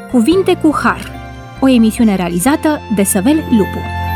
Cuvinte cu Har, o emisiune realizată de Săvel Lupu.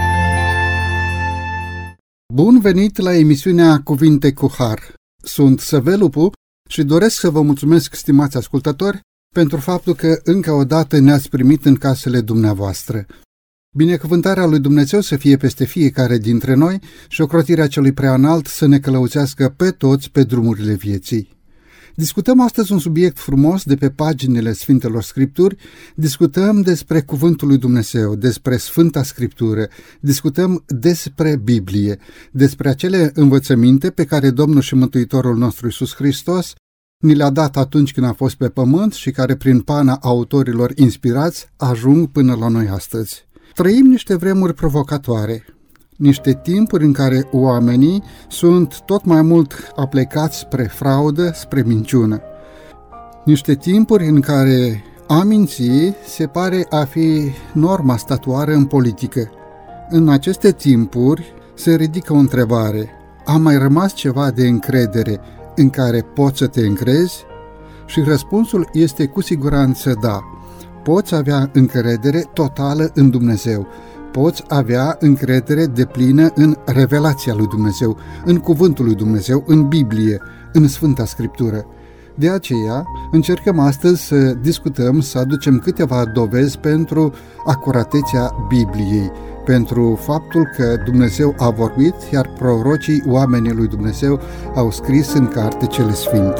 Bun venit la emisiunea Cuvinte cu Har. Sunt Săvel Lupu și doresc să vă mulțumesc, stimați ascultători, pentru faptul că încă o dată ne-ați primit în casele dumneavoastră. Binecuvântarea lui Dumnezeu să fie peste fiecare dintre noi și ocrotirea celui preanalt să ne călăuzească pe toți pe drumurile vieții. Discutăm astăzi un subiect frumos de pe paginile Sfintelor Scripturi, discutăm despre Cuvântul lui Dumnezeu, despre Sfânta Scriptură, discutăm despre Biblie, despre acele învățăminte pe care Domnul și Mântuitorul nostru Iisus Hristos ni le-a dat atunci când a fost pe pământ și care prin pana autorilor inspirați ajung până la noi astăzi. Trăim niște vremuri provocatoare, niște timpuri în care oamenii sunt tot mai mult aplecați spre fraudă, spre minciună. Niște timpuri în care a minți se pare a fi norma statuară în politică. În aceste timpuri se ridică o întrebare: a mai rămas ceva de încredere în care poți să te încrezi? Și răspunsul este cu siguranță da. Poți avea încredere totală în Dumnezeu. Poți avea încredere deplină în revelația lui Dumnezeu, în Cuvântul lui Dumnezeu, în Biblie, în Sfânta Scriptură. De aceea încercăm astăzi să discutăm, să aducem câteva dovezi pentru acuratețea Bibliei, pentru faptul că Dumnezeu a vorbit, iar prorocii, oamenii lui Dumnezeu, au scris în carte cele sfinte.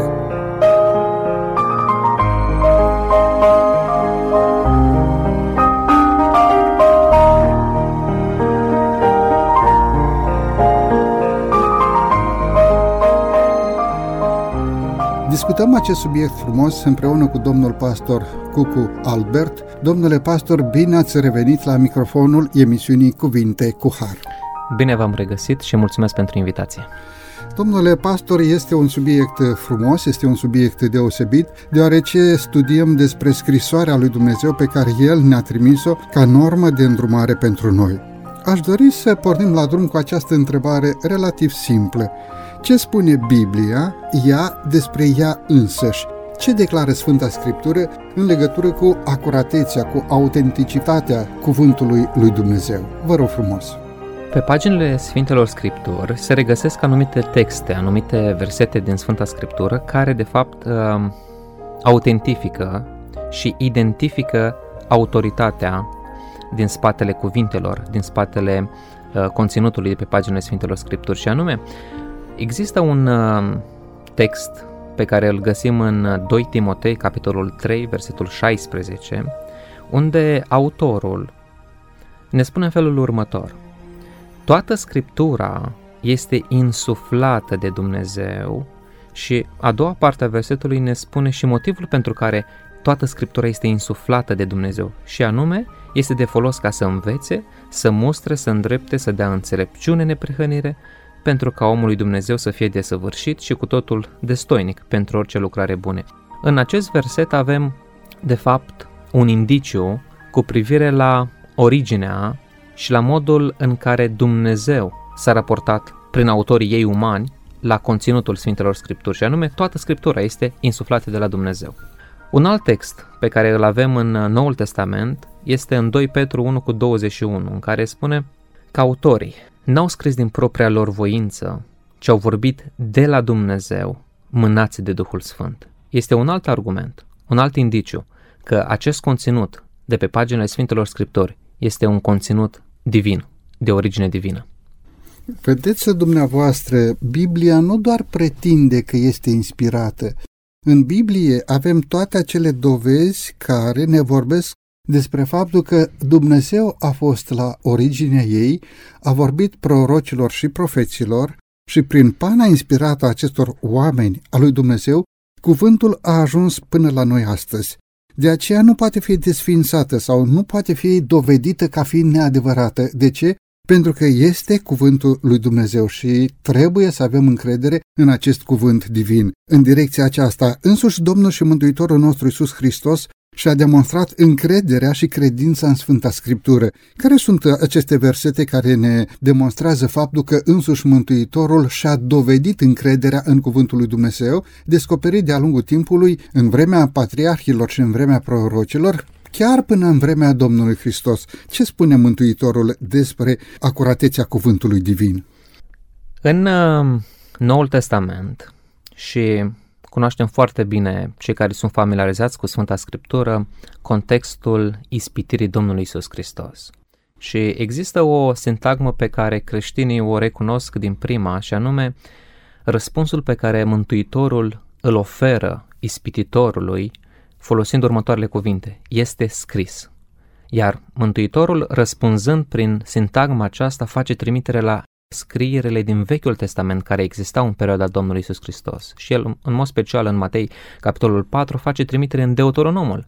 Discutăm acest subiect frumos împreună cu domnul pastor Cucu Albert. Domnule pastor, bine ați revenit la microfonul emisiunii Cuvinte cu Har. Bine v-am regăsit și mulțumesc pentru invitație. Domnule pastor, este un subiect frumos, este un subiect deosebit, deoarece studiem despre scrisoarea lui Dumnezeu pe care El ne-a trimis-o ca normă de îndrumare pentru noi. Aș dori să pornim la drum cu această întrebare relativ simplă. Ce spune Biblia, ea, despre ea însăși? Ce declară Sfânta Scriptură în legătură cu acuratețea, cu autenticitatea cuvântului lui Dumnezeu? Vă rog frumos! Pe paginile Sfintelor Scripturi se regăsesc anumite texte, anumite versete din Sfânta Scriptură care, de fapt, autentifică și identifică autoritatea din spatele cuvintelor, din spatele conținutului de pe paginile Sfintelor Scripturi, și anume, există un text pe care îl găsim în 2 Timotei, capitolul 3, versetul 16, unde autorul ne spune în felul următor: toată Scriptura este insuflată de Dumnezeu, și a doua parte a versetului ne spune și motivul pentru care toată Scriptura este insuflată de Dumnezeu, și anume, este de folos ca să învețe, să mustre, să îndrepte, să dea înțelepciune, neprihănire, pentru ca omul lui Dumnezeu să fie desăvârșit și cu totul destoinic pentru orice lucrare bună. În acest verset avem, de fapt, un indiciu cu privire la originea și la modul în care Dumnezeu s-a raportat prin autorii ei umani la conținutul Sfintelor Scripturi, și anume, toată Scriptura este insuflată de la Dumnezeu. Un alt text pe care îl avem în Noul Testament este în 2 Petru 1:21, în care spune că autorii n-au scris din propria lor voință, ci au vorbit de la Dumnezeu, mânați de Duhul Sfânt. Este un alt argument, un alt indiciu că acest conținut de pe paginile Sfintelor Scripturi este un conținut divin, de origine divină. Vedeți dumneavoastră, Biblia nu doar pretinde că este inspirată. În Biblie avem toate acele dovezi care ne vorbesc despre faptul că Dumnezeu a fost la originea ei, a vorbit prorocilor și profeților și prin pana inspirată a acestor oameni a lui Dumnezeu, cuvântul a ajuns până la noi astăzi. De aceea nu poate fi desființată sau nu poate fi dovedită ca fiind neadevărată. De ce? Pentru că este cuvântul lui Dumnezeu și trebuie să avem încredere în acest cuvânt divin. În direcția aceasta, însuși Domnul și Mântuitorul nostru Iisus Hristos și-a demonstrat încrederea și credința în Sfânta Scriptură. Care sunt aceste versete care ne demonstrează faptul că însuși Mântuitorul și-a dovedit încrederea în cuvântul lui Dumnezeu, descoperit de-a lungul timpului, în vremea patriarhilor și în vremea prorocilor, chiar până în vremea Domnului Hristos. Ce spune Mântuitorul despre acuratețea cuvântului divin? În Noul Testament, și cunoaștem foarte bine cei care sunt familiarizați cu Sfânta Scriptură, contextul ispitirii Domnului Iisus Hristos. Și există o sintagmă pe care creștinii o recunosc din prima, și anume răspunsul pe care Mântuitorul îl oferă ispititorului folosind următoarele cuvinte: este scris. Iar Mântuitorul, răspunzând prin sintagma aceasta, face trimitere la scrierele din Vechiul Testament care existau în perioada Domnului Iisus Hristos. Și el, în mod special în Matei, capitolul 4, face trimitere în Deuteronomul.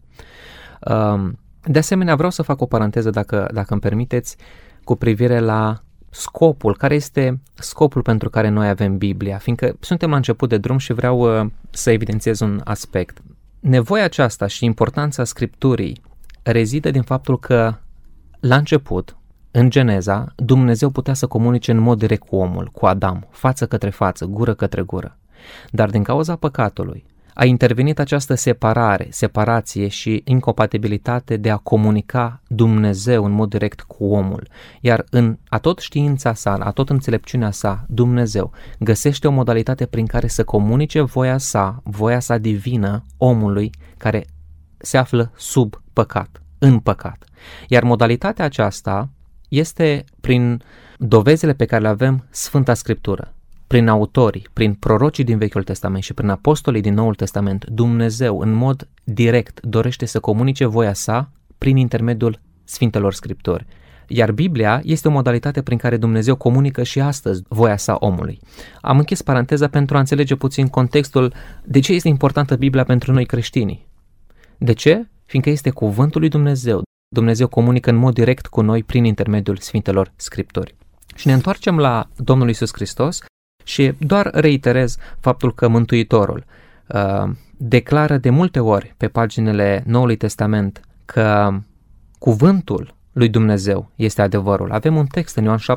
De asemenea, vreau să fac o paranteză, dacă îmi permiteți, cu privire la scopul. Care este scopul pentru care noi avem Biblia? Fiindcă suntem la început de drum și vreau să evidențiez un aspect. Nevoia aceasta și importanța Scripturii rezidă din faptul că, la început, în Geneza, Dumnezeu putea să comunice în mod direct cu omul, cu Adam, față către față, gură către gură. Dar din cauza păcatului a intervenit această separație și incompatibilitate de a comunica Dumnezeu în mod direct cu omul. Iar în atot știința sa, atot înțelepciunea sa, Dumnezeu găsește o modalitate prin care să comunice voia sa divină omului care se află sub păcat, în păcat. Iar modalitatea aceasta este prin dovezile pe care le avem Sfânta Scriptură, prin autorii, prin prorocii din Vechiul Testament și prin apostolii din Noul Testament. Dumnezeu în mod direct dorește să comunice voia sa prin intermediul Sfintelor Scripturi. Iar Biblia este o modalitate prin care Dumnezeu comunică și astăzi voia sa omului. Am închis paranteza pentru a înțelege puțin contextul de ce este importantă Biblia pentru noi creștinii. De ce? Fiindcă este cuvântul lui Dumnezeu. Dumnezeu comunică în mod direct cu noi prin intermediul Sfintelor Scripturi. Și ne întoarcem la Domnul Iisus Hristos și doar reiterez faptul că Mântuitorul declară de multe ori pe paginile Noului Testament că cuvântul lui Dumnezeu este adevărul. Avem un text în Ioan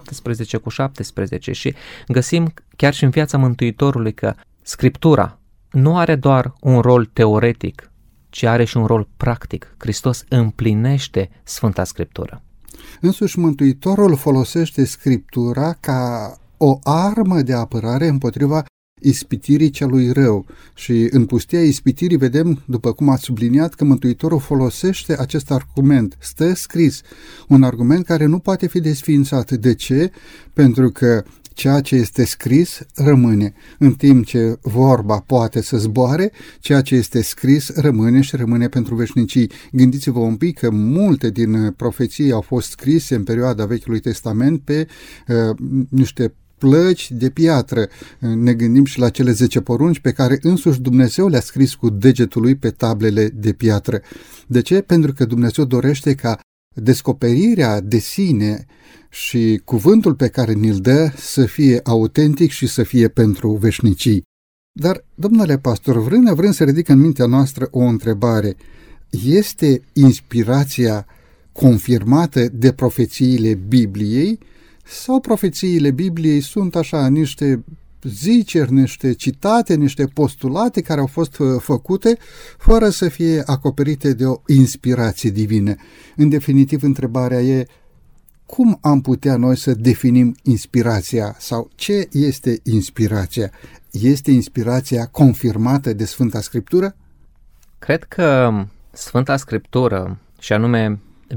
17:17 și găsim chiar și în viața Mântuitorului că Scriptura nu are doar un rol teoretic, ci are și un rol practic. Hristos împlinește Sfânta Scriptură. Însuși Mântuitorul folosește Scriptura ca o armă de apărare împotriva ispitirii celui rău. Și în pustia ispitirii vedem, după cum ați subliniat, că Mântuitorul folosește acest argument. Stă scris, un argument care nu poate fi desființat. De ce? Pentru că ceea ce este scris rămâne. În timp ce vorba poate să zboare, ceea ce este scris rămâne și rămâne pentru veșnicii. Gândiți-vă un pic că multe din profeții au fost scrise în perioada Vechiului Testament pe niște plăci de piatră. Ne gândim și la cele 10 porunci pe care însuși Dumnezeu le-a scris cu degetul lui pe tablele de piatră. De ce? Pentru că Dumnezeu dorește ca descoperirea de sine și cuvântul pe care ni-l dă să fie autentic și să fie pentru veșnicii. Dar, domnule pastor, vrând să ridic în mintea noastră o întrebare. Este inspirația confirmată de profețiile Bibliei sau profețiile Bibliei sunt așa niște ziceri, niște citate, niște postulate care au fost făcute fără să fie acoperite de o inspirație divină? În definitiv, întrebarea e: cum am putea noi să definim inspirația sau ce este inspirația? Este inspirația confirmată de Sfânta Scriptură? Cred că Sfânta Scriptură, și anume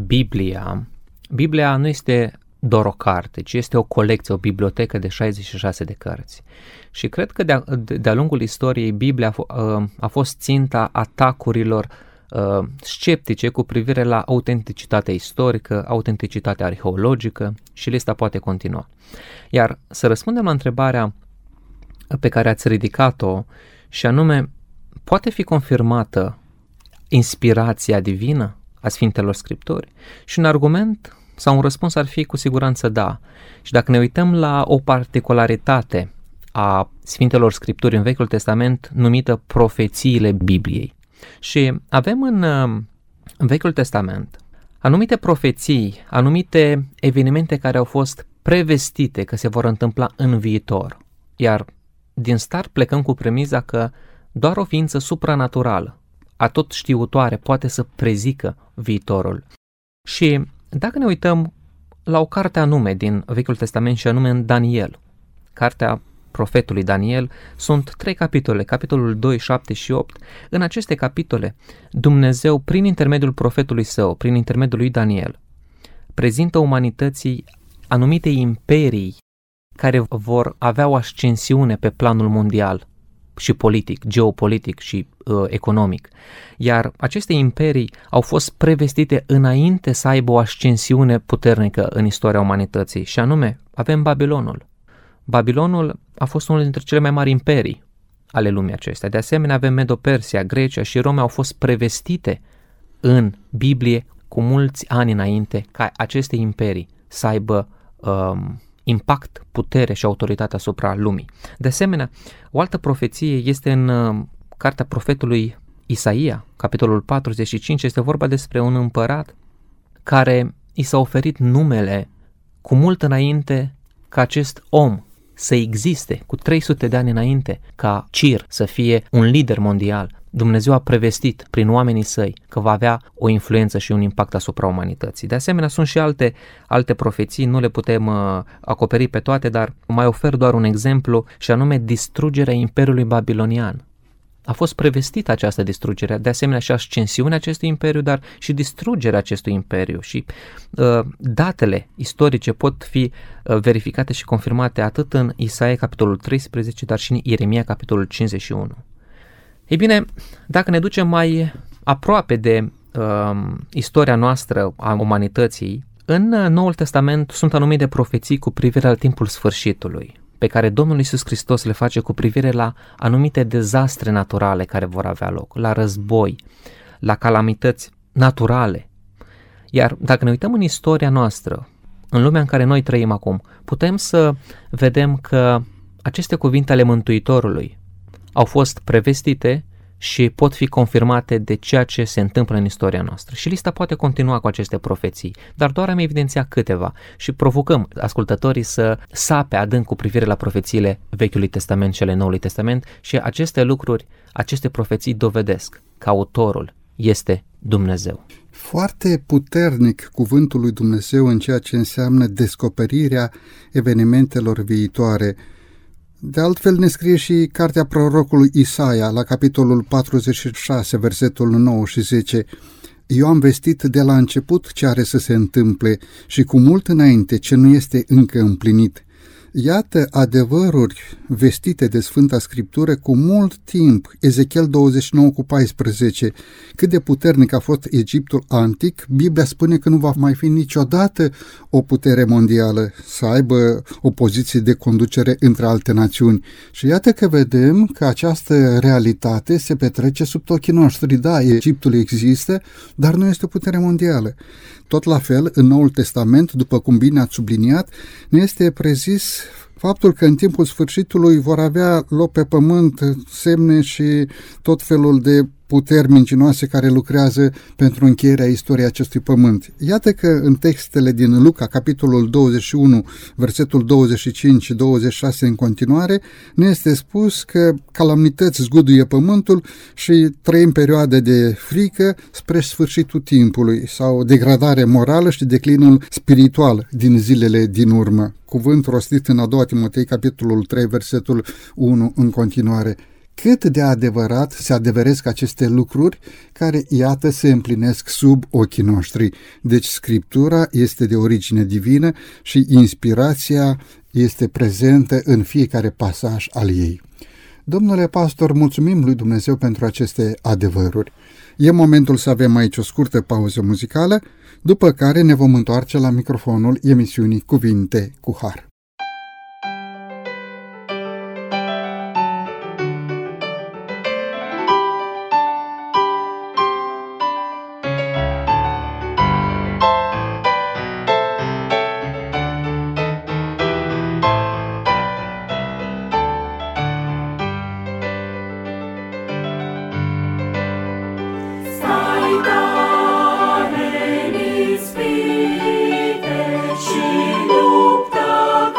Biblia nu este doar o carte, ci este o colecție, o bibliotecă de 66 de cărți. Și cred că de-a lungul istoriei Biblia a fost ținta atacurilor sceptice cu privire la autenticitatea istorică, autenticitatea arheologică și lista poate continua. Iar să răspundem la întrebarea pe care ați ridicat-o, și anume, poate fi confirmată inspirația divină a Sfintelor Scripturi? Și un argument sau un răspuns ar fi cu siguranță da. Și dacă ne uităm la o particularitate a Sfintelor Scripturi în Vechiul Testament numită profețiile Bibliei. Și avem în Vechiul Testament anumite profeții, anumite evenimente care au fost prevestite că se vor întâmpla în viitor. Iar din start plecăm cu premiza că doar o ființă supranaturală atotștiutoare, poate să prezică viitorul. Și dacă ne uităm la o carte anume din Vechiul Testament și anume în Daniel, cartea profetului Daniel, sunt 3 capitole, capitolul 2, 7 și 8. În aceste capitole, Dumnezeu, prin intermediul profetului său, prin intermediul lui Daniel, prezintă umanității anumite imperii care vor avea o ascensiune pe planul mondial și politic, geopolitic și economic. Iar aceste imperii au fost prevestite înainte să aibă o ascensiune puternică în istoria umanității, și anume avem Babilonul. Babilonul a fost unul dintre cele mai mari imperii ale lumii acestea. De asemenea, avem Medo-Persia, Grecia și Roma au fost prevestite în Biblie cu mulți ani înainte ca aceste imperii să aibă impact, putere și autoritate asupra lumii. De asemenea, o altă profeție este în cartea profetului Isaia, capitolul 45, este vorba despre un împărat care i s-a oferit numele cu mult înainte ca acest om să existe, cu 300 de ani înainte ca Cir să fie un lider mondial. Dumnezeu a prevestit prin oamenii săi că va avea o influență și un impact asupra umanității. De asemenea, sunt și alte profeții, nu le putem acoperi pe toate, dar mai ofer doar un exemplu, și anume distrugerea Imperiului Babilonian. A fost prevestită această distrugere, de asemenea și ascensiunea acestui imperiu, dar și distrugerea acestui imperiu. Și datele istorice pot fi verificate și confirmate atât în Isaia capitolul 13, dar și în Ieremia capitolul 51. Ei bine, dacă ne ducem mai aproape de istoria noastră a umanității, în Noul Testament sunt anumite profeții cu privire la timpul sfârșitului, pe care Domnul Iisus Hristos le face cu privire la anumite dezastre naturale care vor avea loc, la război, la calamități naturale. Iar dacă ne uităm în istoria noastră, în lumea în care noi trăim acum, putem să vedem că aceste cuvinte ale Mântuitorului au fost prevestite și pot fi confirmate de ceea ce se întâmplă în istoria noastră. Și lista poate continua cu aceste profeții, dar doar am evidențiat câteva și provocăm ascultătorii să sape adânc cu privire la profețiile Vechiului Testament și ale Noului Testament, și aceste lucruri, aceste profeții dovedesc că autorul este Dumnezeu. Foarte puternic cuvântul lui Dumnezeu în ceea ce înseamnă descoperirea evenimentelor viitoare. De altfel ne scrie și cartea prorocului Isaia la capitolul 46, versetul 9 și 10. Eu am vestit de la început ce are să se întâmple și cu mult înainte ce nu este încă împlinit. Iată adevăruri vestite de Sfânta Scriptură cu mult timp. Ezechiel 29:14. Cât de puternic a fost Egiptul antic, Biblia spune că nu va mai fi niciodată o putere mondială să aibă o poziție de conducere între alte națiuni. Și iată că vedem că această realitate se petrece sub ochii noștri. Da, Egiptul există, dar nu este o putere mondială. Tot la fel, în Noul Testament, după cum bine ați subliniat, ne este prezis faptul că în timpul sfârșitului vor avea loc pe pământ semne și tot felul de puteri mincinoase care lucrează pentru încheierea istoriei acestui pământ. Iată că în textele din Luca, capitolul 21, versetul 25 și 26 în continuare, ne este spus că calamități zguduie pământul și trăim perioade de frică spre sfârșitul timpului sau degradare morală și declinul spiritual din zilele din urmă. Cuvânt rostit în a doua Timotei, capitolul 3, versetul 1 în continuare. Cât de adevărat se adeveresc aceste lucruri care, iată, se împlinesc sub ochii noștri. Deci Scriptura este de origine divină și inspirația este prezentă în fiecare pasaj al ei. Domnule pastor, mulțumim lui Dumnezeu pentru aceste adevăruri. E momentul să avem aici o scurtă pauză muzicală, după care ne vom întoarce la microfonul emisiunii Cuvinte cu Har. Și lupta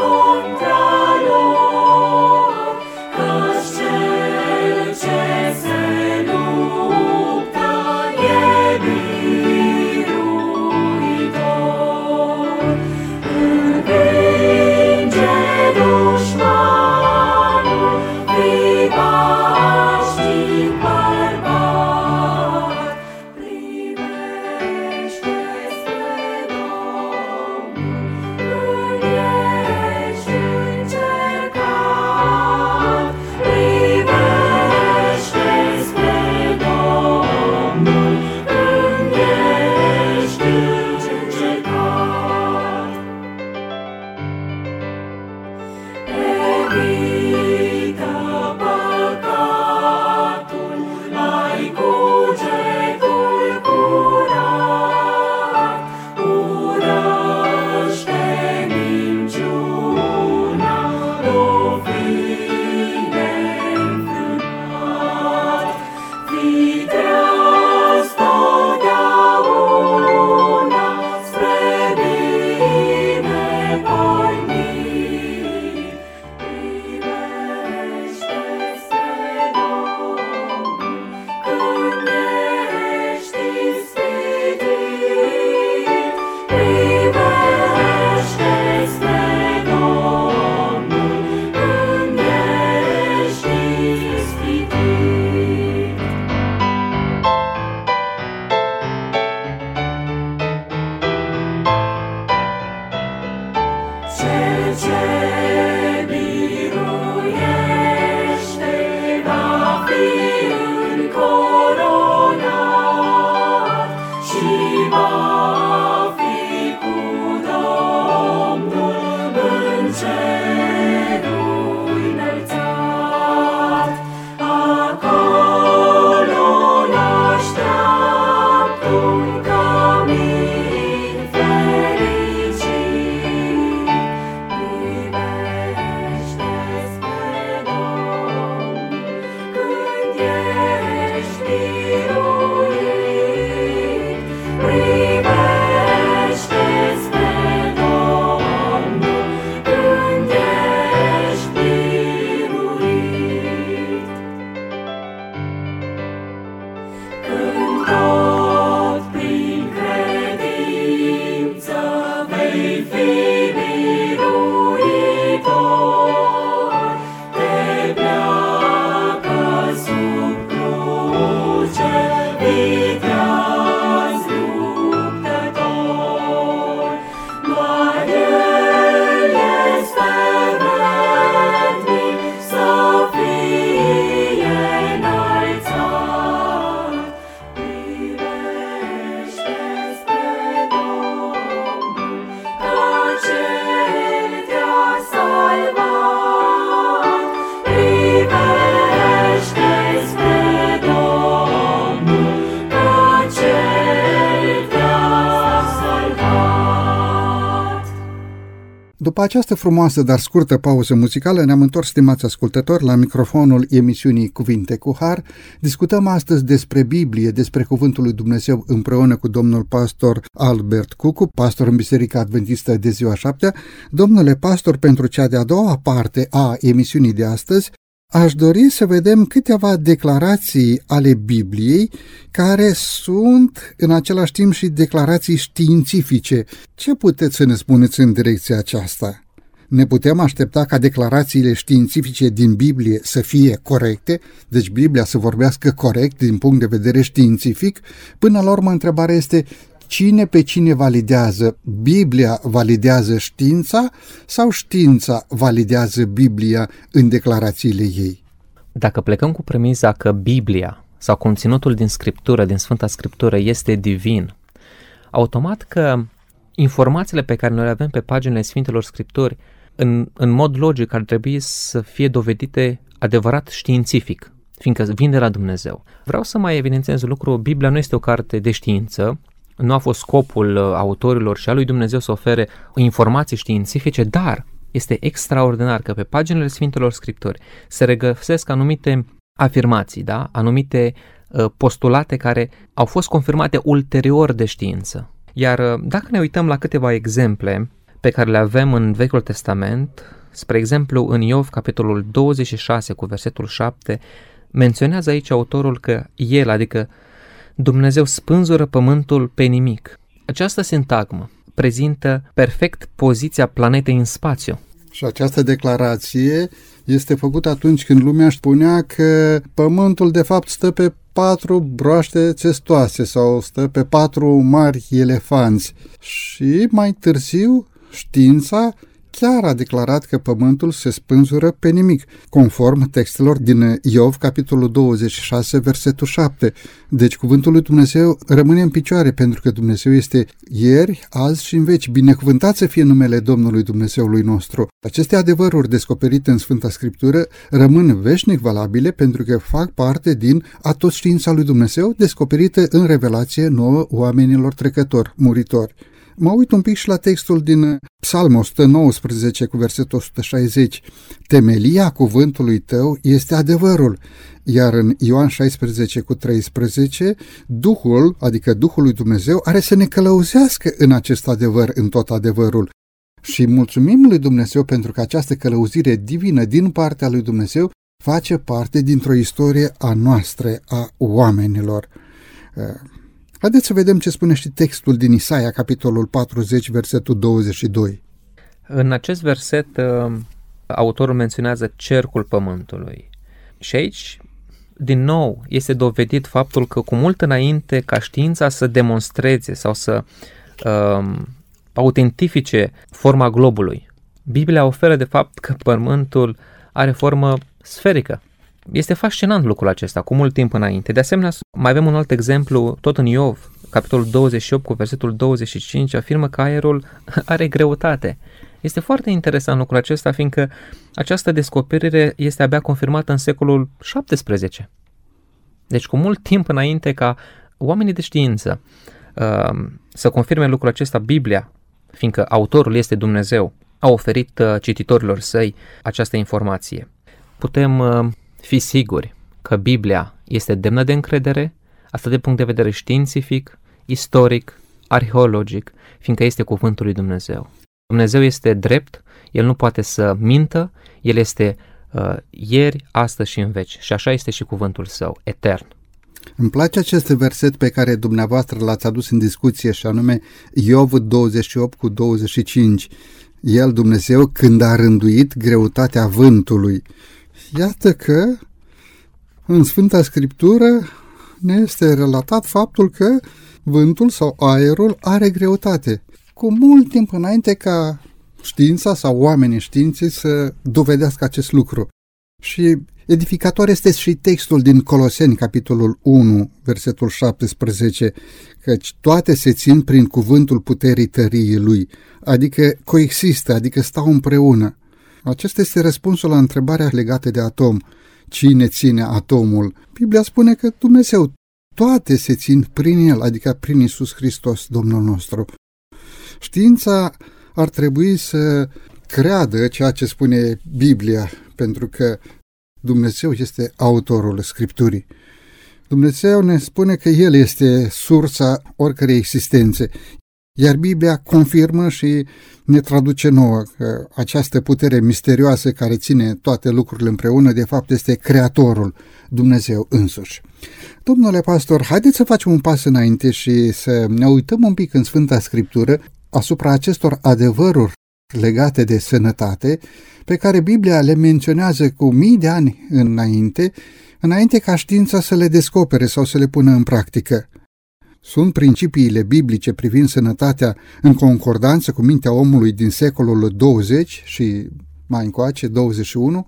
După această frumoasă, dar scurtă pauză muzicală, ne-am întors, stimați ascultători, la microfonul emisiunii Cuvinte cu Har. Discutăm astăzi despre Biblie, despre Cuvântul lui Dumnezeu, împreună cu domnul pastor Albert Cucu, pastor în Biserica Adventistă de Ziua Șaptea. Domnule pastor, pentru cea de-a doua parte a emisiunii de astăzi, aș dori să vedem câteva declarații ale Bibliei care sunt în același timp și declarații științifice. Ce puteți să ne spuneți în direcția aceasta? Ne putem aștepta ca declarațiile științifice din Biblie să fie corecte, deci Biblia să vorbească corect din punct de vedere științific? Până la urmă, întrebarea este: cine pe cine validează? Biblia validează știința sau știința validează Biblia în declarațiile ei? Dacă plecăm cu premisa că Biblia sau conținutul din Scriptură, din Sfânta Scriptură, este divin, automat că informațiile pe care noi le avem pe paginile Sfintelor Scripturi, în mod logic, ar trebui să fie dovedite adevărat științific, fiindcă vin de la Dumnezeu. Vreau să mai evidențiez un lucru: Biblia nu este o carte de știință. Nu a fost scopul autorilor și al lui Dumnezeu să ofere informații științifice, dar este extraordinar că pe paginile Sfintelor Scripturi se regăsesc anumite afirmații, da? Anumite postulate care au fost confirmate ulterior de știință. Iar dacă ne uităm la câteva exemple pe care le avem în Vechiul Testament, spre exemplu în Iov, capitolul 26 cu versetul 7, menționează aici autorul că el, adică Dumnezeu, spânzură pământul pe nimic. Această sintagmă prezintă perfect poziția planetei în spațiu. Și această declarație este făcută atunci când lumea spunea că pământul de fapt stă pe 4 broaște țestoase sau stă pe 4 mari elefanți. Și mai târziu știința chiar a declarat că pământul se spânzură pe nimic, conform textelor din Iov, capitolul 26, versetul 7. Deci cuvântul lui Dumnezeu rămâne în picioare, pentru că Dumnezeu este ieri, azi și în veci. Binecuvântat să fie numele Domnului Dumnezeului nostru. Aceste adevăruri descoperite în Sfânta Scriptură rămân veșnic valabile, pentru că fac parte din atot știința lui Dumnezeu, descoperită în revelație nouă oamenilor trecători, muritori. Mă uit un pic și la textul din Psalm 119 cu versetul 160. Temelia cuvântului tău este adevărul. Iar în Ioan 16 cu 13, Duhul, adică Duhul lui Dumnezeu, are să ne călăuzească în acest adevăr, în tot adevărul. Și mulțumim lui Dumnezeu pentru că această călăuzire divină din partea lui Dumnezeu face parte dintr-o istorie a noastră, a oamenilor. Haideți să vedem ce spune și textul din Isaia, capitolul 40, versetul 22. În acest verset, autorul menționează cercul pământului. Și aici, din nou, este dovedit faptul că cu mult înainte ca știința să demonstreze sau să autentifice forma globului, Biblia oferă de fapt că pământul are formă sferică. Este fascinant lucrul acesta, cu mult timp înainte. De asemenea, mai avem un alt exemplu, tot în Iov, capitolul 28, cu versetul 25, afirmă că aerul are greutate. Este foarte interesant lucrul acesta, fiindcă această descoperire este abia confirmată în secolul 17. Deci, cu mult timp înainte ca oamenii de știință să confirme lucrul acesta, Biblia, fiindcă autorul este Dumnezeu, a oferit cititorilor săi această informație. Putem fi siguri că Biblia este demnă de încredere, atât de punct de vedere științific, istoric, arheologic, fiindcă este cuvântul lui Dumnezeu. Dumnezeu este drept, El nu poate să mintă, El este ieri, astăzi și în veci. Și așa este și cuvântul Său, etern. Îmi place acest verset pe care dumneavoastră l-ați adus în discuție, și anume Iov 28 cu 25. El, Dumnezeu, când a rânduit greutatea vântului. Iată că în Sfânta Scriptură ne este relatat faptul că vântul sau aerul are greutate. Cu mult timp înainte ca știința sau oamenii științei să dovedească acest lucru. Și edificator este și textul din Coloseni, capitolul 1, versetul 17, căci toate se țin prin cuvântul puterii tăriei lui, adică coexistă, adică stau împreună. Acesta este răspunsul la întrebarea legată de atom. Cine ține atomul? Biblia spune că Dumnezeu. Toate se țin prin El, adică prin Iisus Hristos, Domnul nostru. Știința ar trebui să creadă ceea ce spune Biblia, pentru că Dumnezeu este autorul Scripturii. Dumnezeu ne spune că El este sursa oricărei existențe, iar Biblia confirmă și ne traduce nouă că această putere misterioasă care ține toate lucrurile împreună, de fapt este Creatorul, Dumnezeu însuși. Domnule pastor, haideți să facem un pas înainte și să ne uităm un pic în Sfânta Scriptură asupra acestor adevăruri legate de sănătate, pe care Biblia le menționează cu mii de ani înainte ca știința să le descopere sau să le pună în practică. Sunt principiile biblice privind sănătatea în concordanță cu mintea omului din secolul 20 și mai încoace 21?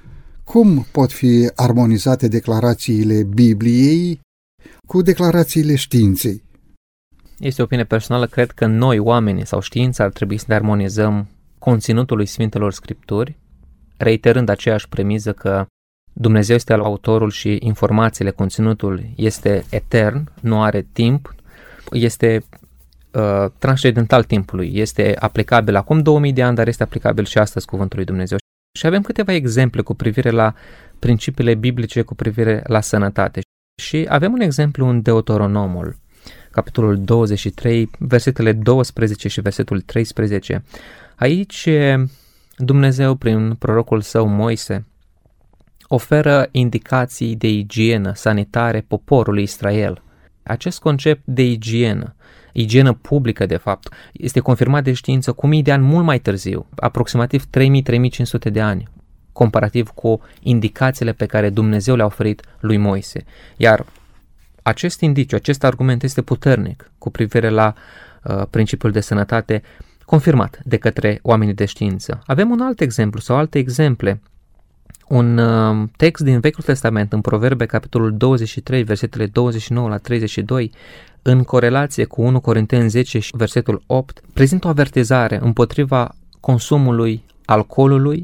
Cum pot fi armonizate declarațiile Bibliei cu declarațiile științei? Este o opinie personală, cred că noi, oamenii sau știința, ar trebui să ne armonizăm conținutul lui Sfintelor Scripturi, reiterând aceeași premiză că Dumnezeu este autorul și informațiile, conținutul este etern, nu are timp, este transcendental timpului, este aplicabil acum 2000 de ani, dar este aplicabil și astăzi cuvântul lui Dumnezeu. Și avem câteva exemple cu privire la principiile biblice cu privire la sănătate. Și avem un exemplu în Deuteronomul, capitolul 23, versetele 12 și versetul 13. Aici Dumnezeu, prin prorocul său Moise, oferă indicații de igienă sanitare poporului Israel. Acest concept de igienă publică de fapt, este confirmat de știință cu mii de ani mult mai târziu, aproximativ 3000-3500 de ani, comparativ cu indicațiile pe care Dumnezeu le-a oferit lui Moise. Iar acest indiciu, acest argument este puternic cu privire la principiul de sănătate confirmat de către oamenii de știință. Avem un alt exemplu sau alte exemple. Un text din Vechiul Testament, în Proverbe, capitolul 23, versetele 29 la 32, în corelație cu 1 Corinteni 10 și versetul 8, prezintă o avertizare împotriva consumului alcoolului,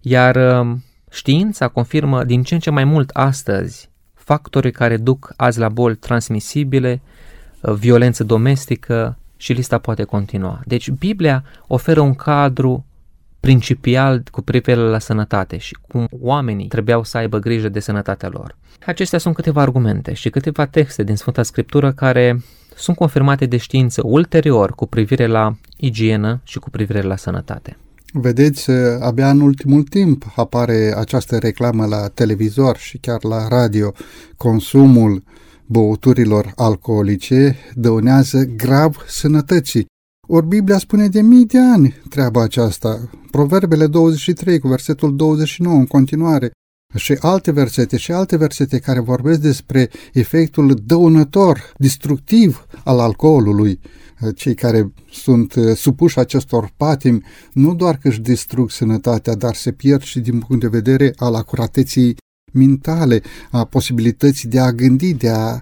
iar știința confirmă din ce în ce mai mult astăzi factorii care duc azi la boli transmisibile, violență domestică și lista poate continua. Deci Biblia oferă un cadru principial cu privire la sănătate și cum oamenii trebuiau să aibă grijă de sănătatea lor. Acestea sunt câteva argumente și câteva texte din Sfânta Scriptură care sunt confirmate de știință ulterior cu privire la igienă și cu privire la sănătate. Vedeți, abia în ultimul timp apare această reclamă la televizor și chiar la radio. Consumul băuturilor alcoolice dăunează grav sănătății. Ori Biblia spune de mii de ani treaba aceasta. Proverbele 23 cu versetul 29 în continuare și alte versete care vorbesc despre efectul dăunător, destructiv al alcoolului. Cei care sunt supuși acestor patimi nu doar că își distrug sănătatea, dar se pierd și din punct de vedere al acurateții mentale, a posibilității de a gândi, de a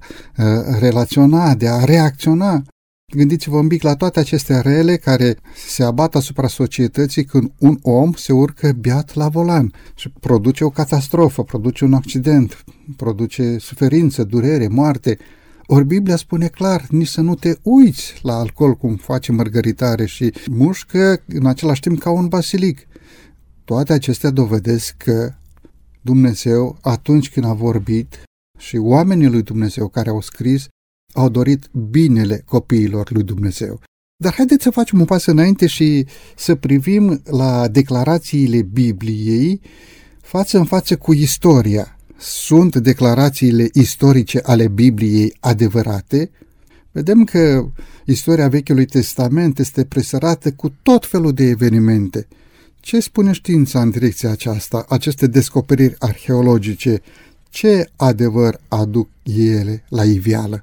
relaționa, de a reacționa. Gândiți-vă un pic la toate aceste rele care se abat asupra societății când un om se urcă beat la volan și produce o catastrofă, produce un accident, produce suferință, durere, moarte. Ori Biblia spune clar, nici să nu te uiți la alcool cum face mărgăritare și mușcă în același timp ca un basilic. Toate acestea dovedesc că Dumnezeu, atunci când a vorbit și oamenii lui Dumnezeu care au scris, au dorit binele copiilor lui Dumnezeu. Dar haideți să facem un pas înainte și să privim la declarațiile Bibliei față în față cu istoria. Sunt declarațiile istorice ale Bibliei adevărate? Vedem că istoria Vechiului Testament este presărată cu tot felul de evenimente. Ce spune știința în direcția aceasta, aceste descoperiri arheologice? Ce adevăr aduc ele la iveală?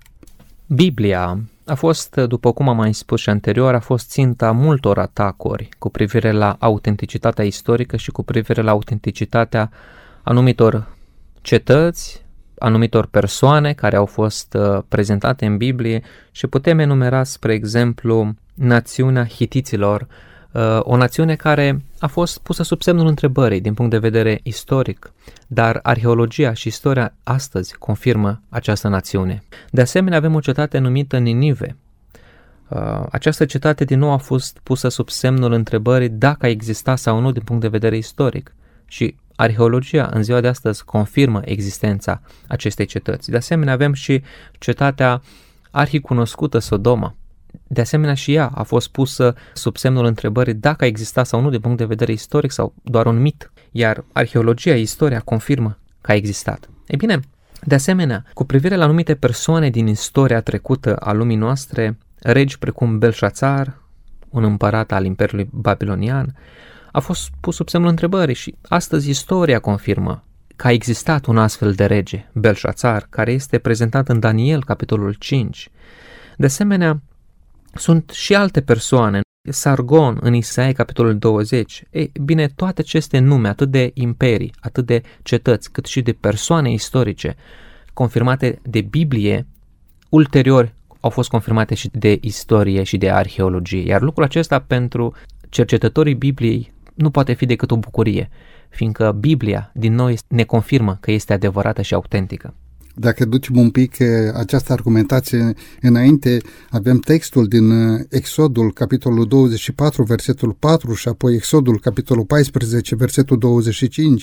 Biblia a fost, după cum am mai spus și anterior, a fost ținta multor atacuri cu privire la autenticitatea istorică și cu privire la autenticitatea anumitor cetăți, anumitor persoane care au fost prezentate în Biblie și putem enumera, spre exemplu, națiunea hitiților, o națiune care a fost pusă sub semnul întrebării din punct de vedere istoric, dar arheologia și istoria astăzi confirmă această națiune. De asemenea, avem o cetate numită Ninive, Această cetate din nou a fost pusă sub semnul întrebării dacă a existat sau nu din punct de vedere istoric și arheologia în ziua de astăzi confirmă existența acestei cetăți. De asemenea, avem și cetatea arhicunoscută Sodoma. De asemenea, și ea a fost pusă sub semnul întrebării dacă a existat sau nu din punct de vedere istoric sau doar un mit, iar arheologia, istoria confirmă că a existat. Ei bine, de asemenea, cu privire la anumite persoane din istoria trecută a lumii noastre, regi precum Belșațar, un împărat al Imperiului Babilonian, a fost pus sub semnul întrebării și astăzi istoria confirmă că a existat un astfel de rege, Belșațar, care este prezentat în Daniel, capitolul 5. De asemenea, sunt și alte persoane, Sargon în Isaia, capitolul 20. Ei bine, toate aceste nume, atât de imperii, atât de cetăți, cât și de persoane istorice, confirmate de Biblie, ulterior au fost confirmate și de istorie și de arheologie. Iar lucrul acesta pentru cercetătorii Bibliei nu poate fi decât o bucurie, fiindcă Biblia din nou ne confirmă că este adevărată și autentică. Dacă ducem un pic această argumentație înainte, avem textul din Exodul, capitolul 24, versetul 4 și apoi Exodul, capitolul 14, versetul 25,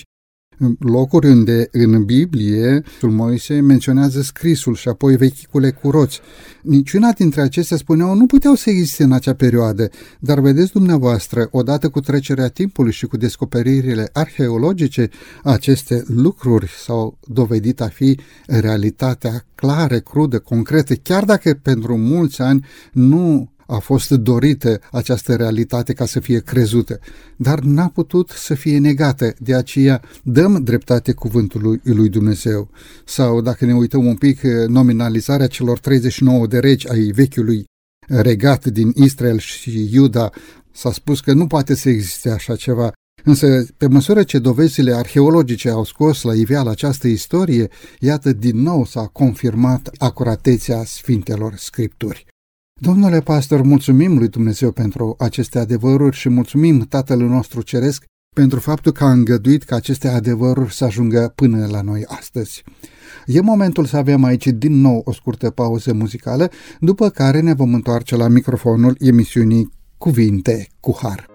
locuri unde în Biblie Moise menționează scrisul și apoi vechicule cu roți. Niciuna dintre acestea spuneau nu puteau să existe în acea perioadă, dar vedeți dumneavoastră, odată cu trecerea timpului și cu descoperirile arheologice, aceste lucruri s-au dovedit a fi realitatea clară, crudă, concretă, chiar dacă pentru mulți ani nu a fost dorită această realitate ca să fie crezută, dar n-a putut să fie negată, de aceea dăm dreptate cuvântului lui Dumnezeu. Sau dacă ne uităm un pic, nominalizarea celor 39 de regi ai vechiului regat din Israel și Iuda, s-a spus că nu poate să existe așa ceva, însă pe măsură ce dovezile arheologice au scos la iveală această istorie, iată din nou s-a confirmat acuratețea Sfintelor Scripturi. Domnule pastor, mulțumim lui Dumnezeu pentru aceste adevăruri și mulțumim Tatălui nostru Ceresc pentru faptul că a îngăduit ca aceste adevăruri să ajungă până la noi astăzi. E momentul să avem aici din nou o scurtă pauză muzicală, după care ne vom întoarce la microfonul emisiunii Cuvinte cu Har.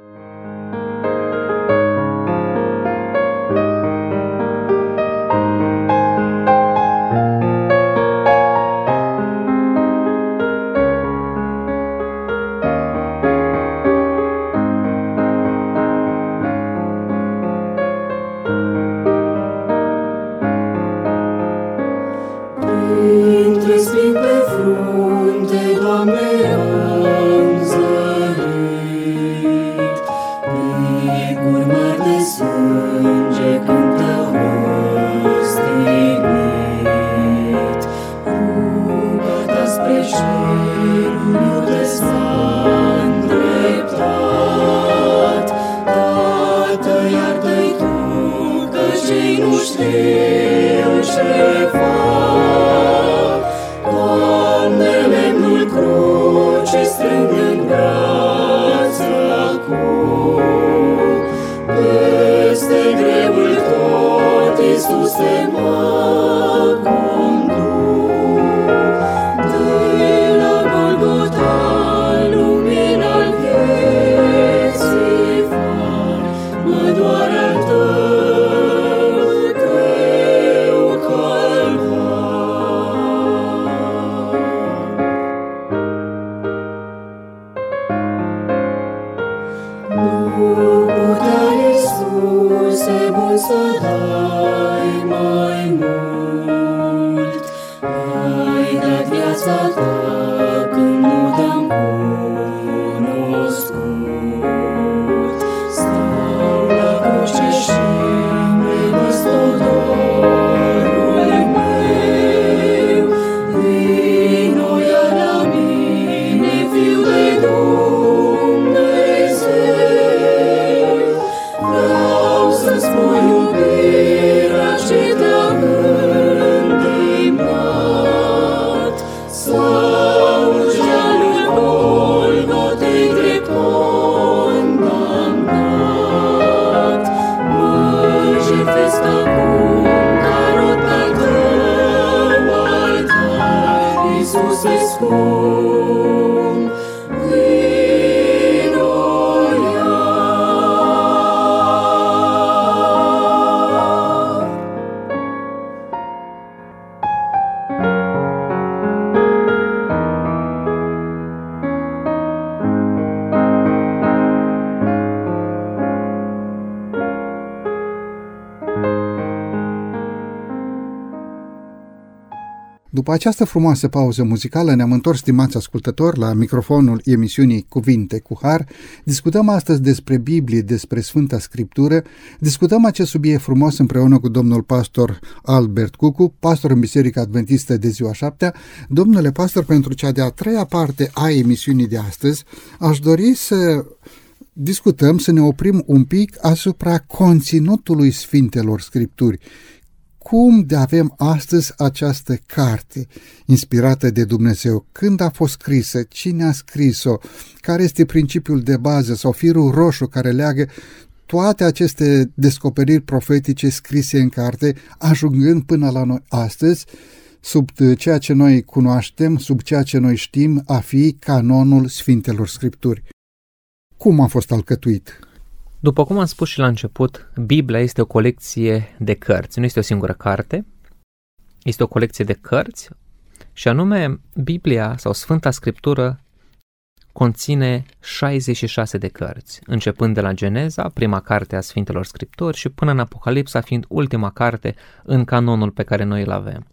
După această frumoasă pauză muzicală ne-am întors, stimați ascultători, la microfonul emisiunii Cuvinte cu Har. Discutăm astăzi despre Biblie, despre Sfânta Scriptură. Discutăm acest subiect frumos împreună cu domnul pastor Albert Cucu, pastor în Biserica Adventistă de Ziua Șaptea. Domnule pastor, pentru cea de-a treia parte a emisiunii de astăzi, aș dori să discutăm, să ne oprim un pic asupra conținutului Sfintelor Scripturi. Cum de avem astăzi această carte inspirată de Dumnezeu? Când a fost scrisă? Cine a scris-o? Care este principiul de bază sau firul roșu care leagă toate aceste descoperiri profetice scrise în carte, ajungând până la noi astăzi, sub ceea ce noi cunoaștem, sub ceea ce noi știm a fi canonul Sfintelor Scripturi? Cum a fost alcătuit? După cum am spus și la început, Biblia este o colecție de cărți, nu este o singură carte, este o colecție de cărți și anume Biblia sau Sfânta Scriptură conține 66 de cărți, începând de la Geneza, prima carte a Sfintelor Scripturi, și până în Apocalipsa, fiind ultima carte în canonul pe care noi îl avem.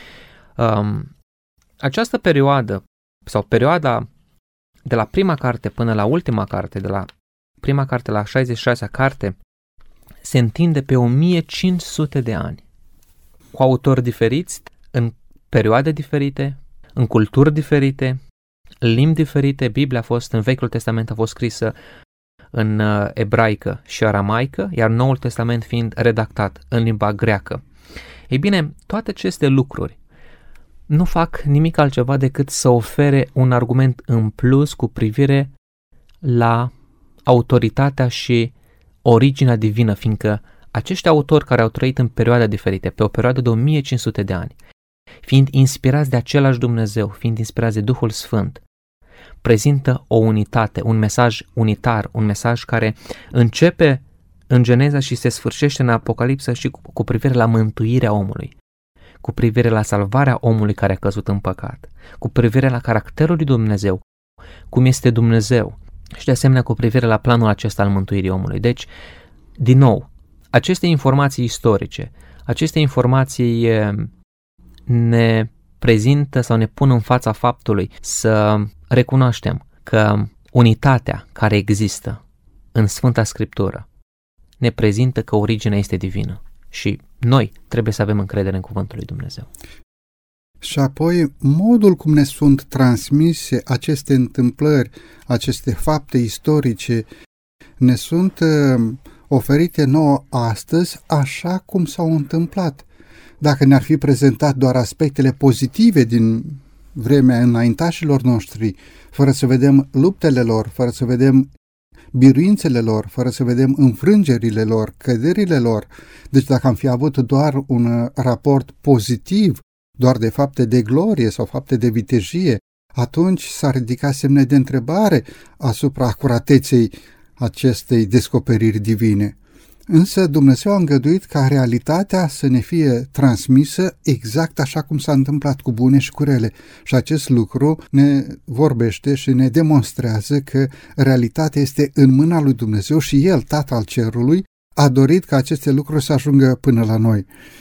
Această perioadă, sau perioada de la prima carte până la ultima carte, de la prima carte la 66-a carte, se întinde pe 1500 de ani, cu autori diferiți, în perioade diferite, în culturi diferite, limbi diferite. Biblia a fost, în Vechiul Testament a fost scrisă în ebraică și aramaică, iar Noul Testament fiind redactat în limba greacă. Ei bine, toate aceste lucruri nu fac nimic altceva decât să ofere un argument în plus cu privire la autoritatea și originea divină, fiindcă acești autori care au trăit în perioade diferite, pe o perioadă de 1500 de ani, fiind inspirați de același Dumnezeu, fiind inspirați de Duhul Sfânt, prezintă o unitate, un mesaj unitar, un mesaj care începe în Geneza și se sfârșește în Apocalipsă și cu privire la mântuirea omului, cu privire la salvarea omului care a căzut în păcat, cu privire la caracterul lui Dumnezeu, cum este Dumnezeu, și de asemenea cu privire la planul acesta al mântuirii omului. Deci, din nou, aceste informații istorice, aceste informații ne prezintă sau ne pun în fața faptului să recunoaștem că unitatea care există în Sfânta Scriptură ne prezintă că originea este divină și noi trebuie să avem încredere în cuvântul lui Dumnezeu. Și apoi, modul cum ne sunt transmise aceste întâmplări, aceste fapte istorice, ne sunt oferite nouă astăzi așa cum s-au întâmplat. Dacă ne-ar fi prezentat doar aspectele pozitive din vremea înaintașilor noștri, fără să vedem luptele lor, fără să vedem biruințele lor, fără să vedem înfrângerile lor, căderile lor, deci dacă am fi avut doar un raport pozitiv, doar de fapte de glorie sau fapte de vitejie, atunci s-ar ridica semne de întrebare asupra acurateței acestei descoperiri divine. Însă Dumnezeu a îngăduit ca realitatea să ne fie transmisă exact așa cum s-a întâmplat, cu bune și cu rele. Și acest lucru ne vorbește și ne demonstrează că realitatea este în mâna lui Dumnezeu și El, Tatăl Cerului, a dorit ca aceste lucruri să ajungă până la noi.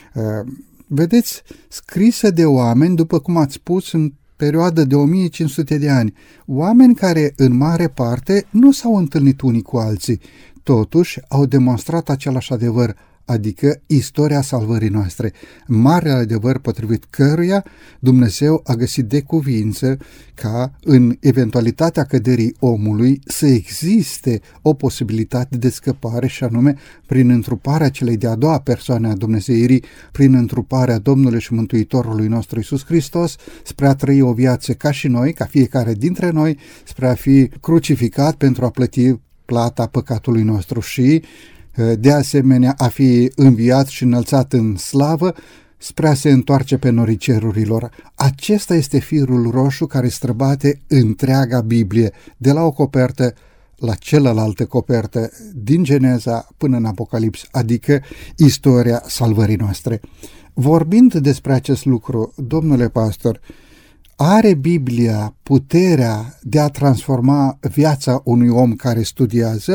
Vedeți, scrisă de oameni, după cum ați spus, în perioadă de 1500 de ani, oameni care în mare parte nu s-au întâlnit unii cu alții, totuși au demonstrat același adevăr, adică istoria salvării noastre, marele adevăr potrivit căruia Dumnezeu a găsit de cuvință ca în eventualitatea căderii omului să existe o posibilitate de scăpare, și anume prin întruparea celei de-a doua persoane a Dumnezeirii, prin întruparea Domnului și Mântuitorului nostru Iisus Hristos, spre a trăi o viață ca și noi, ca fiecare dintre noi, spre a fi crucificat pentru a plăti plata păcatului nostru și de asemenea a fi înviat și înălțat în slavă spre a se întoarce pe norii cerurilor. Acesta este firul roșu care străbate întreaga Biblie, de la o copertă la cealaltă copertă, din Geneza până în Apocalips, adică istoria salvării noastre. Vorbind despre acest lucru, domnule pastor, are Biblia puterea de a transforma viața unui om care studiază,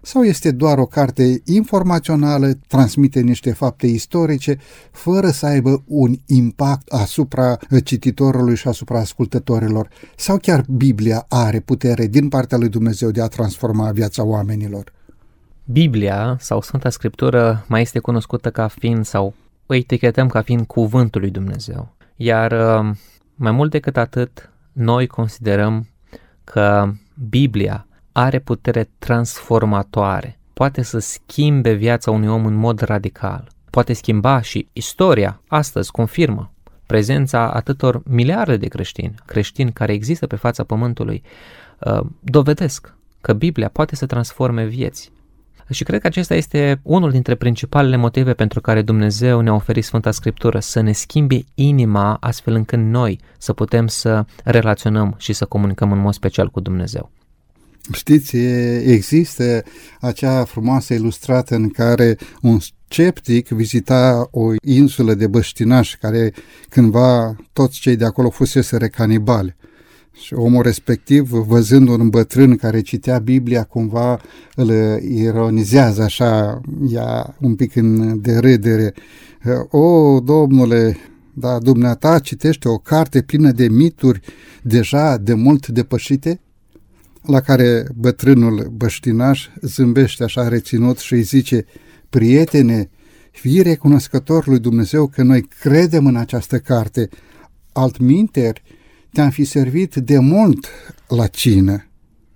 Sau este doar o carte informațională, transmite niște fapte istorice, fără să aibă un impact asupra cititorului și asupra ascultătorilor? Sau chiar Biblia are putere din partea lui Dumnezeu de a transforma viața oamenilor? Biblia sau Sfânta Scriptură mai este cunoscută ca fiind, sau o etichetăm ca fiind cuvântul lui Dumnezeu. Iar mai mult decât atât, noi considerăm că Biblia are putere transformatoare, poate să schimbe viața unui om în mod radical, poate schimba, și istoria astăzi confirmă prezența atâtor miliarde de creștini care există pe fața pământului, dovedesc că Biblia poate să transforme vieți. Și cred că acesta este unul dintre principalele motive pentru care Dumnezeu ne-a oferit Sfânta Scriptură, să ne schimbe inima astfel încât noi să putem să relaționăm și să comunicăm în mod special cu Dumnezeu. Știți, există acea frumoasă ilustrată în care un sceptic vizita o insulă de băștinași care cândva toți cei de acolo fuseseră canibali. Și omul respectiv, văzând un bătrân care citea Biblia, cumva îl ironizează așa, ia un pic în derâdere. O, domnule, da, dumneata citește o carte plină de mituri deja de mult depășite? La care bătrânul băștinaș zâmbește așa reținut și îi zice: prietene, fii recunoscător lui Dumnezeu că noi credem în această carte, altminteri te-am fi servit de mult la cină.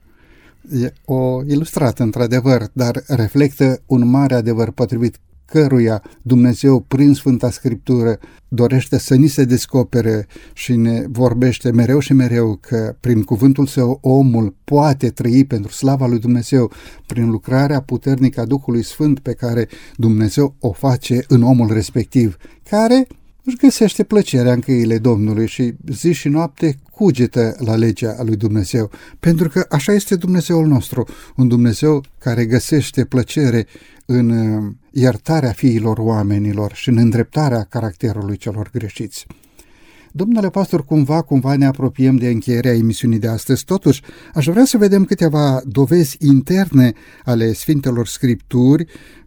E o ilustrată, într-adevăr, dar reflectă un mare adevăr potrivit căruia Dumnezeu, prin Sfânta Scriptură, dorește să ni se descopere și ne vorbește mereu și mereu că prin cuvântul Său omul poate trăi pentru slava lui Dumnezeu, prin lucrarea puternică a Duhului Sfânt pe care Dumnezeu o face în omul respectiv, care își găsește plăcerea în căile Domnului și zi și noapte cugetă la legea lui Dumnezeu, pentru că așa este Dumnezeul nostru, un Dumnezeu care găsește plăcere în iertarea fiilor oamenilor și în îndreptarea caracterului celor greșiți. Domnule pastor, cumva ne apropiem de încheierea emisiunii de astăzi, totuși aș vrea să vedem câteva dovezi interne ale Sfintelor Scripturi,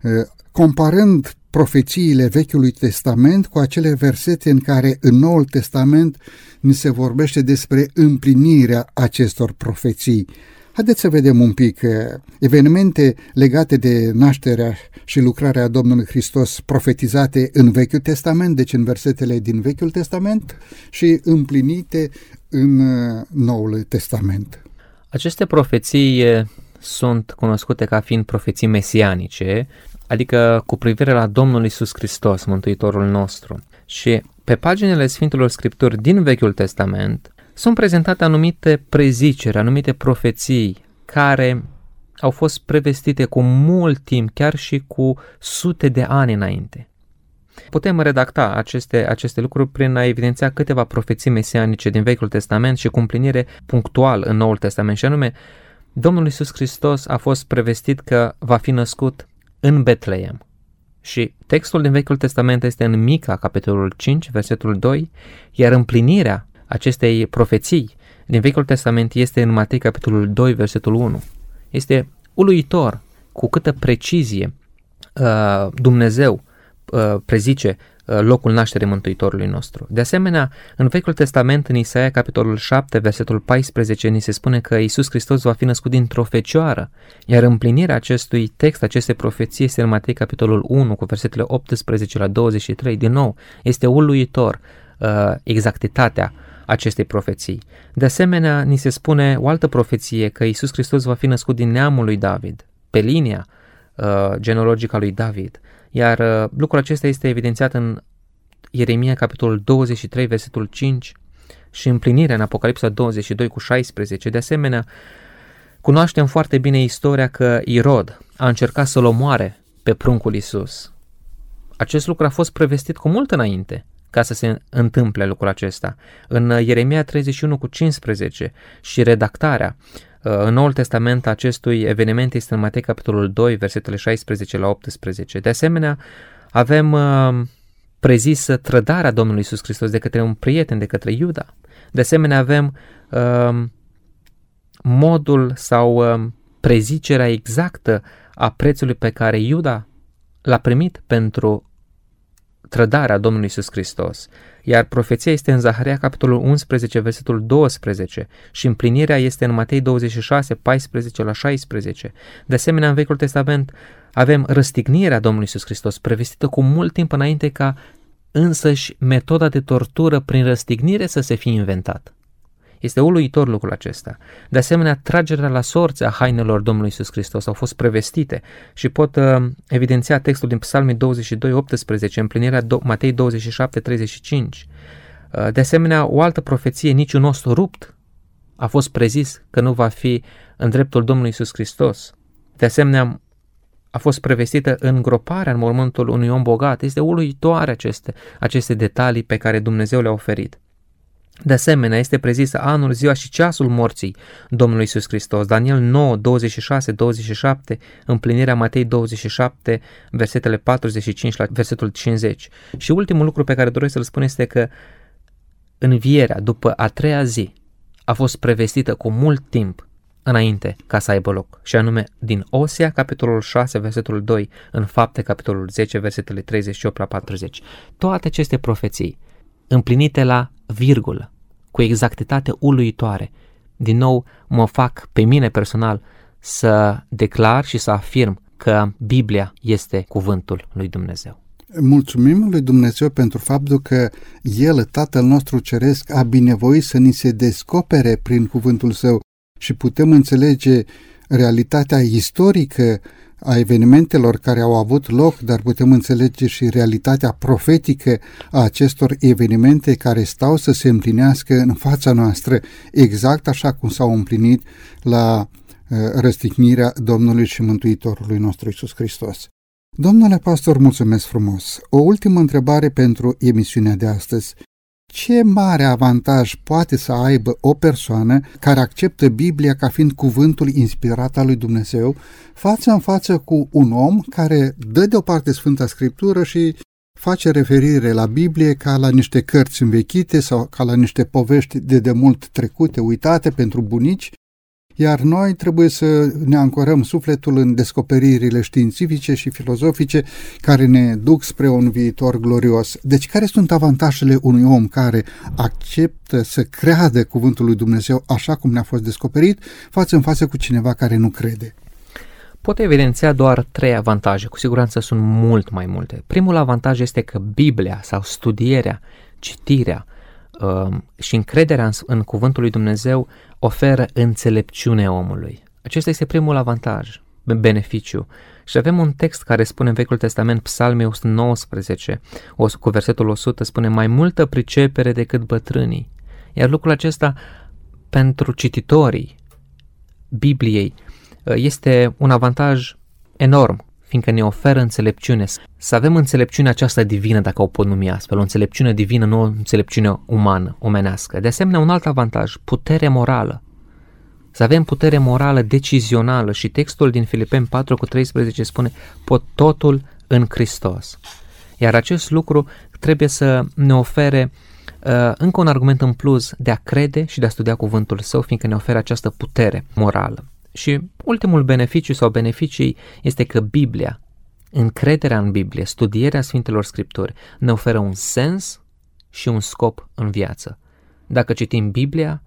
comparând profețiile Vechiului Testament cu acele versete în care în Noul Testament ni se vorbește despre împlinirea acestor profeții. Haideți să vedem un pic evenimente legate de nașterea și lucrarea Domnului Hristos profetizate în Vechiul Testament, deci în versetele din Vechiul Testament, și împlinite în Noul Testament. Aceste profeții sunt cunoscute ca fiind profeții mesianice, adică cu privire la Domnul Iisus Hristos, Mântuitorul nostru. Și pe paginile Sfintelor Scripturi din Vechiul Testament sunt prezentate anumite preziceri, anumite profeții care au fost prevestite cu mult timp, chiar și cu sute de ani înainte. Putem redacta aceste lucruri prin a evidenția câteva profeții mesianice din Vechiul Testament și cu împlinire punctual în Noul Testament, și anume, Domnul Iisus Hristos a fost prevestit că va fi născut în Betleem. Și textul din Vechiul Testament este în Mica, capitolul 5, versetul 2, iar împlinirea acestei profeții din Vechiul Testament este în Matei, capitolul 2, versetul 1. Este uluitor cu câtă precizie Dumnezeu prezice locul nașterii Mântuitorului nostru. De asemenea, în Vechiul Testament, în Isaia, capitolul 7, versetul 14, ni se spune că Iisus Hristos va fi născut dintr-o fecioară, iar împlinirea acestui text, acestei profeții, este în Matei, capitolul 1, cu versetele 18 la 23. Din nou, este uluitor exactitatea acestei profeții. De asemenea, ni se spune o altă profeție, că Iisus Hristos va fi născut din neamul lui David, pe linia genealogică a lui David. Iar lucrul acesta este evidențiat în Ieremia, capitolul 23, versetul 5 și împlinirea în Apocalipsa 22 cu 16. De asemenea, cunoaștem foarte bine istoria că Irod a încercat să-l omoare pe pruncul Iisus. Acest lucru a fost prevestit cu mult înainte ca să se întâmple lucrul acesta. În Ieremia 31 cu 15 și redactarea în Noul Testament acestui eveniment este în Matei, capitolul 2, versetele 16 la 18. De asemenea, avem prezisă trădarea Domnului Iisus Hristos de către un prieten, de către Iuda. De asemenea, avem modul sau prezicerea exactă a prețului pe care Iuda l-a primit pentru trădarea Domnului Iisus Hristos. Iar profeția este în Zaharia, capitolul 11, versetul 12 și împlinirea este în Matei 26, 14 la 16. De asemenea, în Vechiul Testament avem răstignirea Domnului Iisus Hristos, prevestită cu mult timp înainte ca însăși metoda de tortură prin răstignire să se fie inventată. Este uluitor lucrul acesta. De asemenea, tragerea la sorți a hainelor Domnului Iisus Hristos au fost prevestite și pot evidenția textul din Psalmii 22, 18, împlinirea Matei 27, 35. De asemenea, o altă profeție, niciun os rupt, a fost prezis că nu va fi în dreptul Domnului Iisus Hristos. De asemenea, a fost prevestită îngroparea în mormântul unui om bogat. Este uluitoare aceste detalii pe care Dumnezeu le-a oferit. De asemenea, este prezisă anul, ziua și ceasul morții Domnului Iisus Hristos. Daniel 9, 26, 27, împlinirea Matei 27, versetele 45 la versetul 50. Și ultimul lucru pe care doresc să-l spun este că învierea după a treia zi a fost prevestită cu mult timp înainte ca să aibă loc, și anume din Osea, capitolul 6, versetul 2, în Fapte, capitolul 10, versetele 38 la 40. Toate aceste profeții împlinite la virgulă, cu exactitate uluitoare, din nou mă fac pe mine personal să declar și să afirm că Biblia este cuvântul lui Dumnezeu. Mulțumim lui Dumnezeu pentru faptul că El, Tatăl nostru Ceresc, a binevoit să ni se descopere prin cuvântul Său și putem înțelege realitatea istorică a evenimentelor care au avut loc, dar putem înțelege și realitatea profetică a acestor evenimente care stau să se împlinească în fața noastră, exact așa cum s-au împlinit la răstignirea Domnului și Mântuitorului nostru Iisus Hristos. Domnule pastor, mulțumesc frumos! O ultimă întrebare pentru emisiunea de astăzi. Ce mare avantaj poate să aibă o persoană care acceptă Biblia ca fiind cuvântul inspirat al lui Dumnezeu față în față cu un om care dă deoparte Sfânta Scriptură și face referire la Biblie ca la niște cărți învechite sau ca la niște povești de demult trecute, uitate pentru bunici, iar noi trebuie să ne ancorăm sufletul în descoperirile științifice și filozofice care ne duc spre un viitor glorios. Deci care sunt avantajele unui om care acceptă să creadă cuvântul lui Dumnezeu așa cum ne-a fost descoperit față în față cu cineva care nu crede? Pot evidenția doar 3 avantaje, cu siguranță sunt mult mai multe. Primul avantaj este că Biblia sau studierea, citirea și încrederea în cuvântul lui Dumnezeu oferă înțelepciune omului. Acesta este primul avantaj, beneficiu. Și avem un text care spune în Vechiul Testament, Psalmii 119, cu versetul 100, spune mai multă pricepere decât bătrânii. Iar lucrul acesta pentru cititorii Bibliei este un avantaj enorm, fiindcă ne oferă înțelepciune. Să avem înțelepciunea aceasta divină, dacă o pot numi astfel, o înțelepciune divină, nu o înțelepciune umană, omenească. De asemenea, un alt avantaj, putere morală. Să avem putere morală decizională și textul din Filipeni 4:13 spune pot totul în Hristos. Iar acest lucru trebuie să ne ofere încă un argument în plus de a crede și de a studia cuvântul Său, fiindcă ne oferă această putere morală. Și ultimul beneficiu sau beneficii este că Biblia, încrederea în Biblie, studierea Sfintelor Scripturi ne oferă un sens și un scop în viață. Dacă citim Biblia,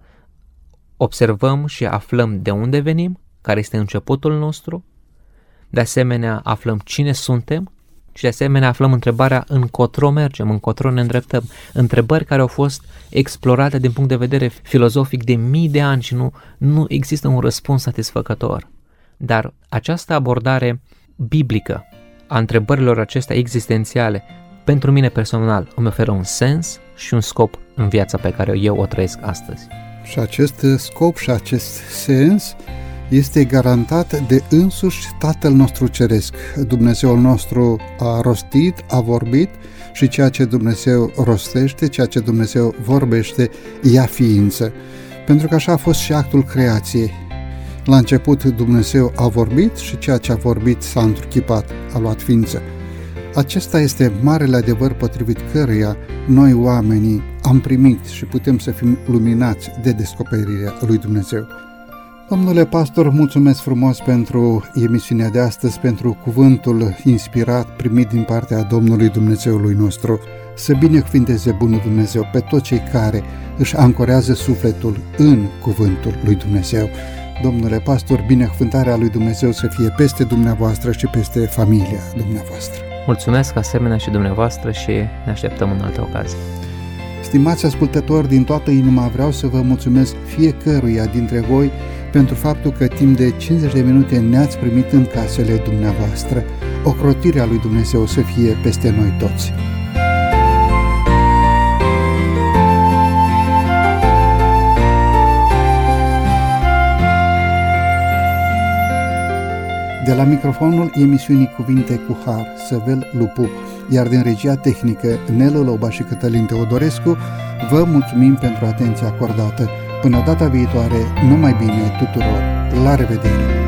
observăm și aflăm de unde venim, care este începutul nostru, de asemenea aflăm cine suntem și de asemenea aflăm întrebarea încotro mergem, încotro ne îndreptăm. Întrebări care au fost explorate din punct de vedere filozofic de mii de ani și nu există un răspuns satisfăcător. Dar această abordare biblică a întrebărilor acestea existențiale, pentru mine personal, îmi oferă un sens și un scop în viața pe care eu o trăiesc astăzi. Și acest scop și acest sens este garantat de însuși Tatăl nostru Ceresc. Dumnezeul nostru a rostit, a vorbit și ceea ce Dumnezeu rostește, ceea ce Dumnezeu vorbește, ia ființă. Pentru că așa a fost și actul creației. La început Dumnezeu a vorbit și ceea ce a vorbit s-a întruchipat, a luat ființă. Acesta este marele adevăr potrivit căruia noi oamenii am primit și putem să fim luminați de descoperirea lui Dumnezeu. Domnule pastor, mulțumesc frumos pentru emisiunea de astăzi, pentru cuvântul inspirat primit din partea Domnului Dumnezeului nostru. Să binecuvinteze bunul Dumnezeu pe toți cei care își ancorează sufletul în cuvântul lui Dumnezeu. Domnule pastor, binecuvântarea lui Dumnezeu să fie peste dumneavoastră și peste familia dumneavoastră. Mulțumesc asemenea și dumneavoastră și ne așteptăm în altă ocazie. Stimați ascultători, din toată inima vreau să vă mulțumesc fiecăruia dintre voi pentru faptul că timp de 50 de minute ne-ați primit în casele dumneavoastră. Ocrotirea lui Dumnezeu să fie peste noi toți. De la microfonul emisiunii Cuvinte cu Har, Săvel Lupu, iar din regia tehnică Nelu Loba și Cătălin Teodorescu, vă mulțumim pentru atenția acordată. Până data viitoare, numai bine tuturor! La revedere!